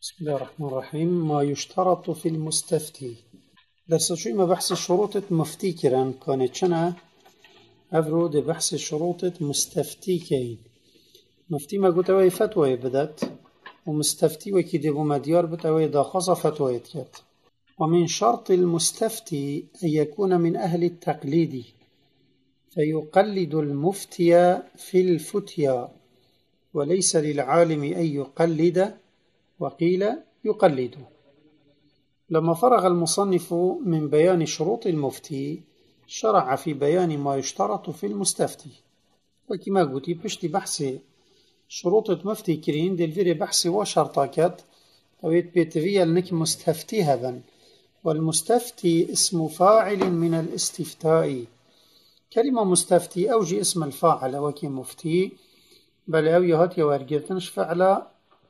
بسم الله الرحمن الرحيم. ما يشترط في المستفتي. درس شوي ما بحث شروط مفتي كران كانت شنا أفرو دي بحث شروط مستفتي كين مفتي ما قلت أوي فتوى بدأت ومستفتي وكي ديبو مديار بتأوي داخصة فتوى يتكت. ومن شرط المستفتي أن يكون من أهل التقليد فيقلد المفتي في الفتيا وليس للعالم أن يقلد وقيل يقلد. لما فرغ المصنف من بيان شروط المفتي شرع في بيان ما يشترط في المستفتي. وكما قلت بشتي بحثي شروط مفتي كرين دلفيري بحثي وشرطاكات أويت بيتفيا لنك مستفتي هذا. والمستفتي اسم فاعل من الاستفتاء. كلمة مستفتي أوجي اسم الفاعل وكي مفتي بل أوي هاتي وارجلتنش فعل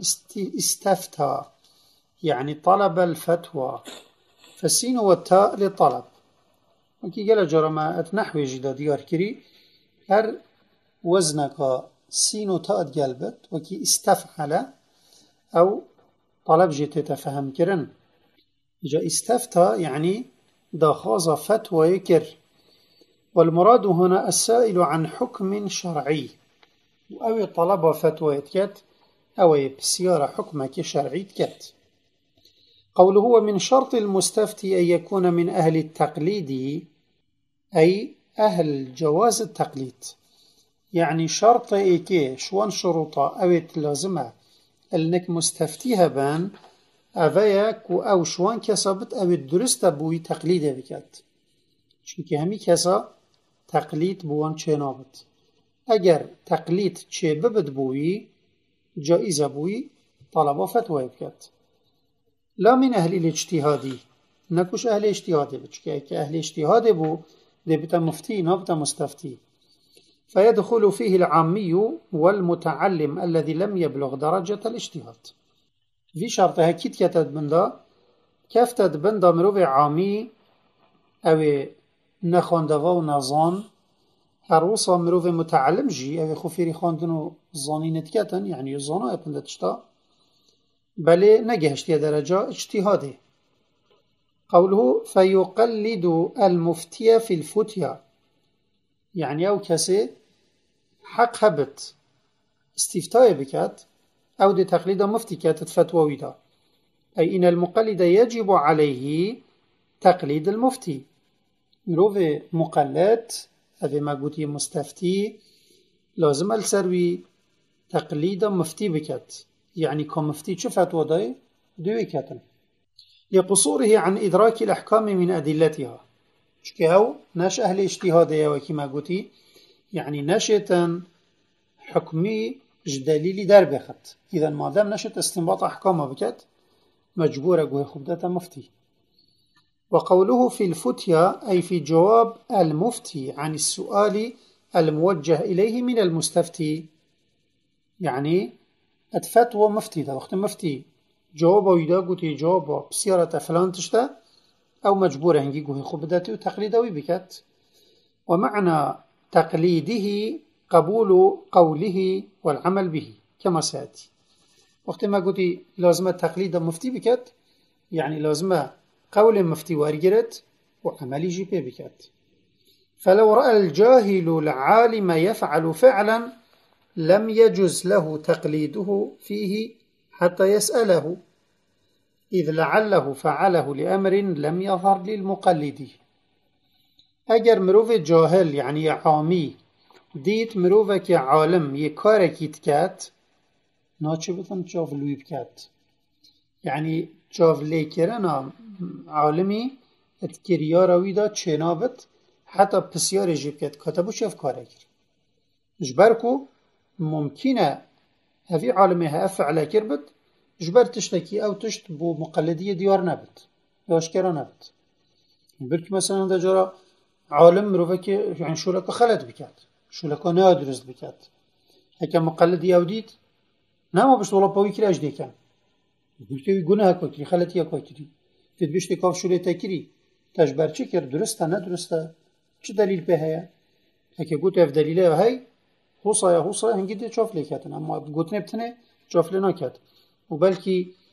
استفتى يعني طلب الفتوى، فالسين والتاء للطلب. وكي قال جرما نحوي جدا ديار كري هر وزنك سين وتاء قلبت وكي استفعل أو طلب جيت تفهم كرن جا استفتى يعني دخاز فتوى يكر. والمراد هنا السائل عن حكم شرعي أو طلب فتوى يتكت أو بسيارة حكمك شرعي تكت. قوله هو من شرط المستفتي أن يكون من أهل التقليد أي أهل جواز التقليد. يعني شرط إيكي شوان شروطة أويت لازمة أنك مستفتيها بان أفايك أو شوان كسبت أويت درست بوي تقليد بكات چونكي همي كسا تقليد بوان چه نابت. أجر تقليد چه ببد بوي جائزة بوي طلب فتوى بكات. لا من أهل الاجتهادي نكوش أهل اجتهادي بچكي أهل اجتهادي بو دي بتا مفتي نبتا مستفتي. فيدخل فيه العامي والمتعلم الذي لم يبلغ درجة الاجتهاد. في شرط هكيت كتد بندا كفتد بندا مروف عامي أو نخاندوا ونظان هروصا مروف متعلم جي أو خفيري خاندنو ظانين تكتن يعني الظانا يبندا تشتا بل نجهشت درجة اجتهادي. قوله فيقلد المفتي في الفتيا يعني أو كسي حق هبت استفتاء بكات أو دي تقليد مفتي كاتت فتوى ودا. أي إن المقلد يجب عليه تقليد المفتي. مروف مقلد هذا ما قلت مستفتي لازم السروي تقليد مفتي بكات يعني كمفتي شو فتوى داي دوي كاتن لقصوره عن إدراك الأحكام من أدلتها. شكاو ناش أهل اجتهادية وكما قلت يعني نشتا حكمي جدليلي در بخت. إذا ما دام نشت استنباط أحكامه بكت مجبورة قوي خبدة مفتي. وقوله في الفتيا أي في جواب المفتي عن السؤال الموجه إليه من المستفتي يعني الفتوى مفتي ده وقت مفتي جوابه ويدا قلت جوابه بسيارة فلان تشتا أو مجبورة هنجي قوي خبدته وتقليدوي بكت. ومعنى تقليده قبول قوله والعمل به كما سيأتي. وقت ما قلت لازم التقليد مفتي بكت يعني لازم قول مفتي وارجرت وعمل جيبه بكت. فلو رأى الجاهل العالم يفعل فعلا لم يجز له تقليده فيه حتى يسأله إذ لعله فعله لأمر لم يظهر للمقلد. اگر مروف جاهل يعني عامی دید مروفه که عالم یک کارکی تکت ناچه بتن جاولوی بکت يعني جاولی کرن عالمی اتکریا روی دا چنابت حتی پسیار جیب کت کتبو شف کاره کر جبرکو ممکنه هفی عالمی ها افعلا کر بد جبر تشتکی او تشت بو مقلدی دیار نبد یاشکرا نبد. برک مثلا دا جارا عالم مروفه که يعني شولکا خلط بکد شولکا نادرست بکد هکا مقلدی او دید نما بشت ولا باوی کری اجده کن بلکه گناه که کری خلطی که کری تید بشت کاف شولتا کری تجبر چه کر درسته ندرسته چه دلیل به هیا هکا گوت اف دلیله هی حوصا هنگی ده چاف لیکتن اما گوت نبتنه چاف لینا کد و بلکی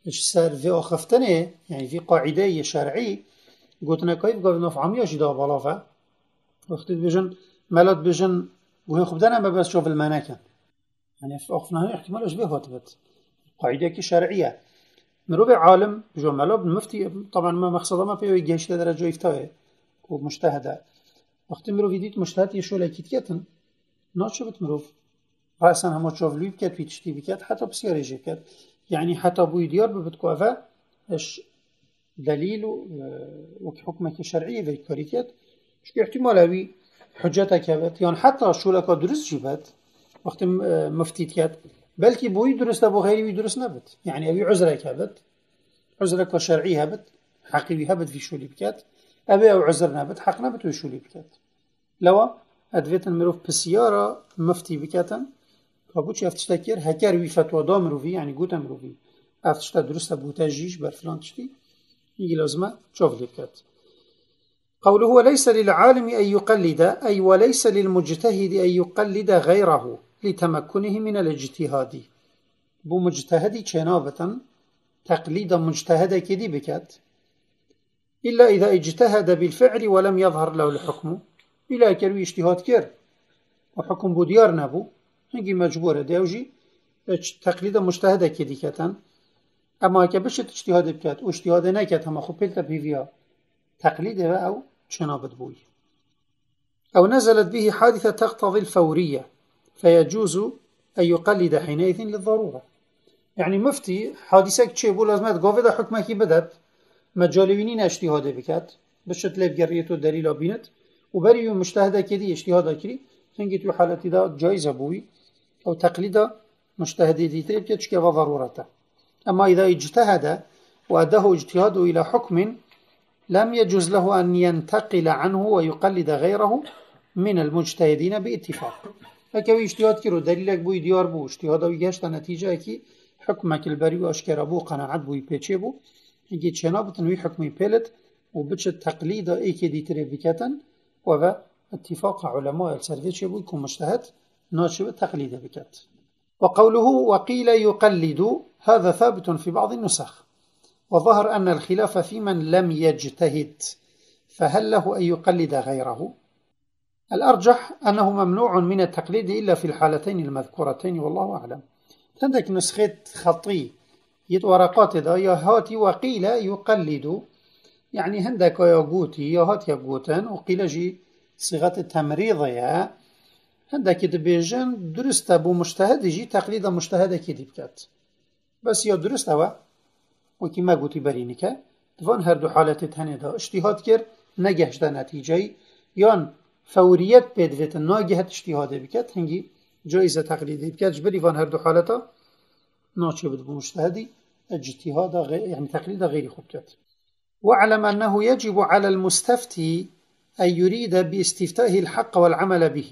سر في آخفتنه يعني في قاعدة شرعي قلتنا كيف قابل نفعمي أجدا بلافا وقت بيجن ملات بيجن وهي خبدنا ما بس شوف المناكن يعني في أخفنا احتمال أشبه هاتبت قاعدة كي شرعية مروبي عالم بجو ملاب المفتي طبعا ما مقصده ما فيه يجيش لدرجة يفتاوه ومجتهدة وقت مروفي ديت مجتهد يشو لكيت كتن ناشبت مروف رأسا هما تشوف لي بكات في تشتي بكات حتى بسيار يجي بكات يعني حتى بوي ديار ببتكوافا اش دليل وحكمك شرعي في كاريكات شكو احتمال اوي حجتك كابت يعني حتى شو لك درس جيبت وقت مفتيت كات بلكي بوي درس ابو غيري درس نبت يعني اوي عذرك هبت عذرك شرعي هبت حقيقي هبت في شولي بكات ابي او عذر نبت حق نبت وشولي بكات لوا ادفيت المروف بسيارة مفتي بكاتا كابوش افتشتكير هكار وي فتوى دا مروفي يعني قوتا مروفي افتشتا درستا بوتا جيش برفلان تشتي يجي لازمة تشوف لي بكات قوله وليس للعالم أن يقلد أي وليس للمجتهد أن يقلد غيره لتمكنه من الاجتهاد بو مجتهدي جنابة تقليد مجتهد كدي بكات إلا إذا اجتهد بالفعل ولم يظهر له الحكم إلا كروي اجتهاد كير وحكم بو ديار نبو هنجي مجبورة ديوجي تقليد مجتهد كدي كتن أما كبشت اجتهاد بكات واجتهاد نكات هما خبلت بيفيا تقليده أو جنابة بوي أو نزلت به حادثة تقتضي الفورية فيجوز أن يقلد حينئذ للضرورة يعني مفتي حادثة كتشيبو لازمات قوفة حكمكي بدت مجالوينين اجتهاد بكات بشت ليب قريته دليل بينت وبريو مجتهدة كدي اجتهاد كري هنجي تو حالتي دا جائزة بوي أو تقليد مجتهدة دي تريب كتشكي ضرورته أما إذا اجتهد وأداه اجتهاده إلى حكم لم يجوز له أن ينتقل عنه ويقلد غيره من المجتهدين باتفاق هكذا اجتهاد كيرو دليلك بوي ديار بو اجتهاد ويجاشت نتيجة كي حكمك البري وأشكر بو قناعت بوي بيتشي بو هنجي تشناب تنوي حكمي بيلت وبتش التقليد ايكي دي تريفيكاتا وفا اتفاق علماء السرفيتشي بو يكون مجتهد ناشب التقليد بكات وقوله وقيل يقلد هذا ثابت في بعض النسخ وظهر أن الخلاف في من لم يجتهد فهل له أن يقلد غيره؟ الأرجح أنه ممنوع من التقليد إلا في الحالتين المذكورتين والله أعلم عندك نسخة خطي يتورقات يا هاتي وقيل يقلد يعني هندك يا قوتي يا هات يا قوتن وقيل جي صيغة التمريضية هندك يتبيجن درست أبو مجتهد جي تقليد مجتهد كده بكات بس يا درست هوا وكي ما قوتي برينك دفان هردو حالة تهني دا اجتهاد كر نجهش دا نتيجي يان فوريت بيدفت ناجهت اجتهاد بكات هنجي جائزة تقليدي بكات جبري فان هردو حالة ناشي بدبو مجتهدي اجتهاد يعني تقليد غير خبكات واعلم أنه يجب على المستفتي أن يريد باستفتائه الحق والعمل به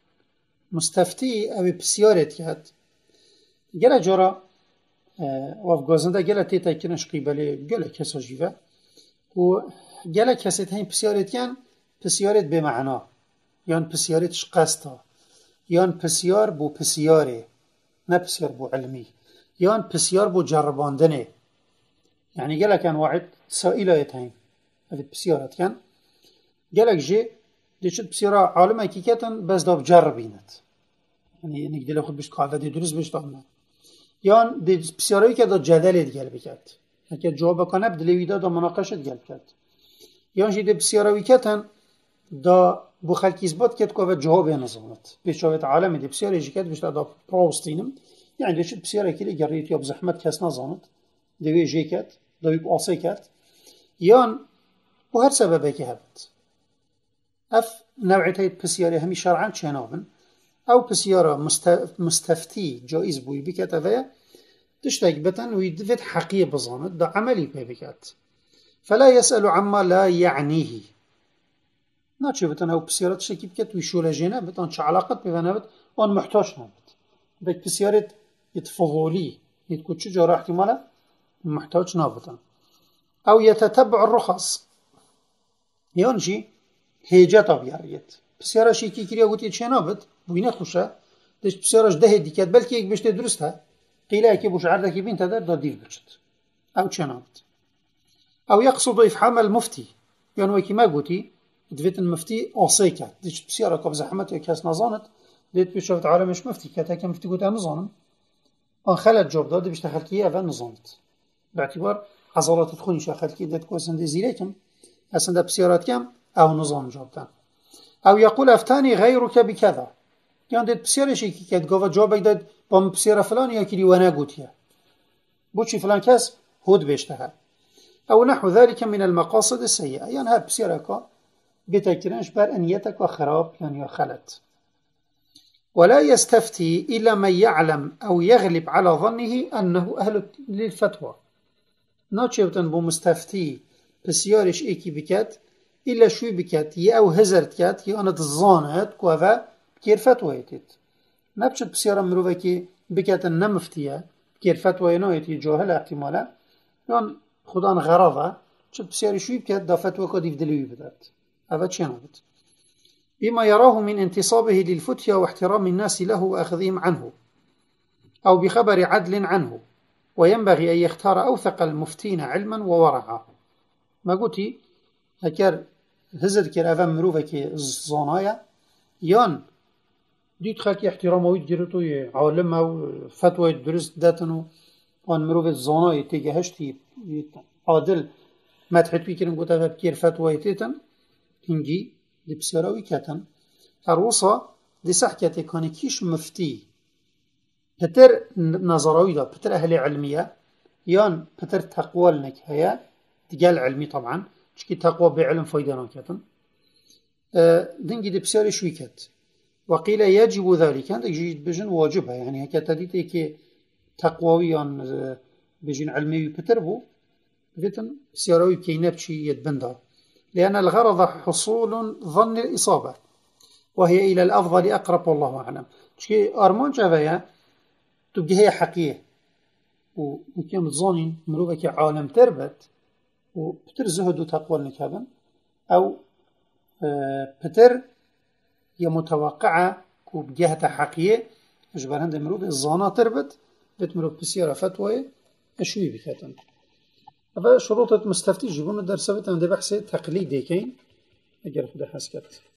مستفتي أو بسيارت ياد جل جرى وافغازنده گله تیتا کنش قیبله گله کسا جیوه و گله کسیت هین پسیارت یان پسیارت به معنا یان پسیارتش قستا یان پسیار بو پسیاره نه پسیار بو علمی یان پسیار بو جرباندنه يعني گله کن واحد سائلایت هین هفت پسیارت کن گله جه دیشت پسیارا عالم حقیقتن بس داب جربیند يعني نقدر خود بيش قاعدة درس بيش طبعا یان بسیاری که دا جدلت گل بکرد اگر جواب کنه بدلیویده دا مناقشت گل کرد یان جیده بسیاری که تن دا بو خلکی اثبات کرد که جواب نظامت بیشتر عالم دی بسیاری جی کرد بیشتر دا پروستینم یعنی دیشت بسیاری که گریت یا بزحمت کس نظامت دوی جی کرد دوی بآسی کرد یان بو هر سببه که هبت اف نوعیت بسیاری همی شرعان چنابن أو بسيارة مستفتي جائز بوي بكات أفيا تشتاق بتن ويدفت حقية بظانت دا عملي بكات فلا يسأل عما لا يعنيه ناتشي بتن أو بسيارة تشتاقي بكات ويشولا جينا بتن شعلاقات بفنابت وان محتاج نابت بك بسيارة يتفضولي يتكو تشجع راح احتمالا محتاج نابتا أو يتتبع الرخص يونجي هيجاتا بياريت بسیارا شیکی کریا گویی چه نابد بوینه خوشه دست بسیارش ده دیکت بلکه یک بشته درست ها قیله که بوش عرضه کی بین تدر دادیو بچت أو تشنابت أو يقصد إفحام المفتي يعني وكي ما قوتي دفيت المفتي أوصيكا ديش بسيارة كوب زحمت وكاس نظانت ديت بيشوفت عالمش مفتي كاتا مفتي قوتها نظانم أن خلت جوب دادي بيش تخلكي أفا نظانت باعتبار عضلات تدخلني شاخلكي ديت كويسن دي زيريكم أسن دا بسيارات كم أو نظام جوبتان أو يقول أفتاني غيرك بكذا يعني ديت بسيارة شيكي كاد قوة جوابك داد بام بسيارة فلان يكيري وانا قوتيا بوشي فلان كاس هود بيشتها أو نحو ذلك من المقاصد السيئة يعني هاد بسيارك بتكرنش بر أنيتك وخراب يعني خلت ولا يستفتي إلا من يعلم أو يغلب على ظنه أنه أهل للفتوى ناچوتن بو مستفتي بسيارش إيكي بكات إلا شوي بكات يا أو هزرت كات يا أنا تظانت كوفا بكير فتوى يتت نبشت بسيارة مروفكي بكات النمفتية بكير فتوى ينويتي جوهل احتمالا يعني خدان غرضة شت بسياري شوي بكات دا فتوى كديف دلوي بدات هذا تشينابت بما يراه من انتصابه للفتية واحترام الناس له وأخذهم عنه أو بخبر عدل عنه وينبغي أن يختار أوثق المفتين علما وورعا ما قلتي هكار هزر كير أفهم مروفك الزونايا يان ديت خلقي احترامه يديرتو عالم أو فتوى درست داتنو وان مروف الزونايا تيجي هشتي عادل ما تحت بيكرن قلت أفهم كير فتوى يتيتن هنجي دي بسيراوي كاتن هروسا دي سحكتي كان كيش مفتي بتر نظراوي دا بتر أهل علمية يان بتر تقوى لنك هيا تقال علمي طبعا شكي تقوى بعلم فايدانا كاتن دنجي دي بسياري شوي كات وقيل يجب ذلك عندك جيد بجن واجبها يعني هكا تديتي كي تقويان بجن علمي بتر بو بيتن بسياراوي كي نبشي يتبندا لأن الغرض حصول ظن الإصابة وهي إلى الأفضل أقرب والله أعلم شكي أرمان جافايا تبقى هي حقيقة وكيام تظنين مروفك عالم تربت وبتر زهد وتقوى النكابا أو بتر هي متوقعة وبجهة حقيقة أجبر هند مروف الظانة تربت بيت مروف بسيارة فتوى أشوي بخاتن هذا شروط مستفتي جيبون الدرس بيت عند بحث تقليدي كين أجر خدا حسكت